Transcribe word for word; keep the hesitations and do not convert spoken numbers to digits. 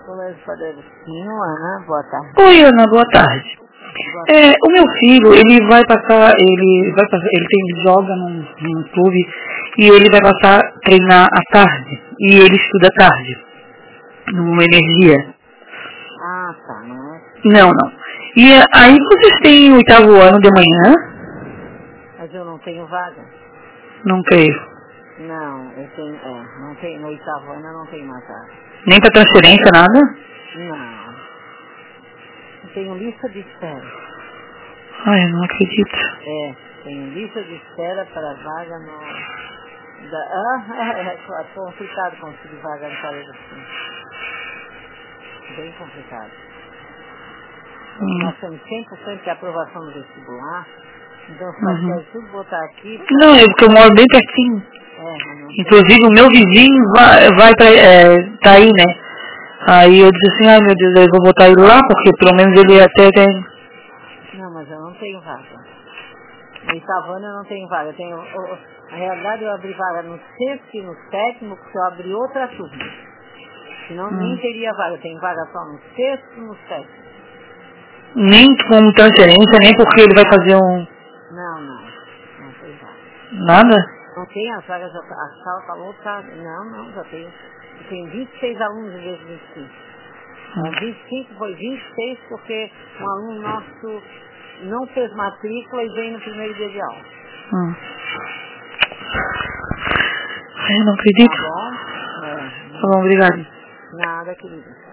Colégio Padre Agostinho, Ana, boa tarde. Oi, Ana, boa tarde. Boa É, o meu filho, ele vai passar, ele vai passar, ele tem, joga num, num clube e ele vai passar a treinar à tarde. E ele estuda à tarde, numa energia. Ah, tá, não é? Não, não. E aí vocês têm o oitavo ano de manhã? Mas eu não tenho vaga. Não creio. Não, eu tenho, é, não tenho, no oitavo ano eu não tenho mais vaga. Nem para transferência, nada? Não. Eu tenho lista de espera. Ai, eu não acredito. É, tenho lista de espera para vaga no... Da, ah, é, é complicado conseguir vaga no Padre Agostinho. Bem complicado. Hum. Nós temos cem por cento de aprovação do vestibular, então os pais Uhum. querem tudo botar aqui. Pra... Não, é porque eu moro bem pertinho. É, mas não Inclusive tem... o meu vizinho vai, vai pra, é, tá aí, né? Aí eu disse assim, ai meu Deus, eu vou botar ele lá, porque pelo menos ele até tem... Não, mas eu não tenho vaga. No oitavo ano eu não tenho vaga. Eu tenho, eu, na realidade eu abri vaga no sexto e no sétimo, porque eu abri outra turma. Senão Hum. nem teria vaga. Eu tenho vaga só no sexto e no sétimo. Nem com transferência, nem porque ele vai fazer um... Não, não. Não tem vaga. Nada? Não tem as vagas, já tá- a sala está lotada. Não, não, já tenho. Eu tenho vinte e seis alunos em vez de vinte e cinco. Hum. Ah, vinte e cinco foi vinte e seis porque um aluno nosso não fez matrícula e veio no primeiro dia de aula. Hum. Ai, eu não Tá acredito. bom? É. Tá bom, obrigado. Nada, querida.